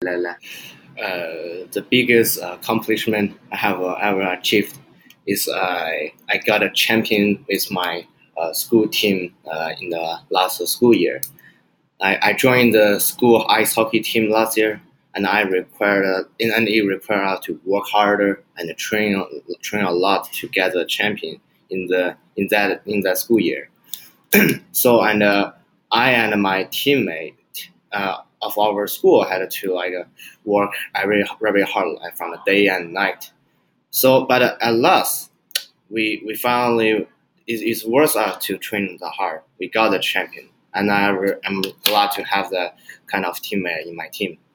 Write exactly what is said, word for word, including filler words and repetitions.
Uh, the biggest accomplishment I have uh, ever achieved is I I got a champion with my uh, school team uh, in the last school year. I, I joined the school ice hockey team last year, and I required uh, and it required us to work harder and train train a lot to get the champion in the in that in that school year. So and uh, I and my teammate uh, of our school had to like uh, work very very hard like, from the day and night. So, but uh, at last, we we finally it, it's worth us to train the hard. We got the champion, and I re- I'm glad to have that kind of teammate in my team.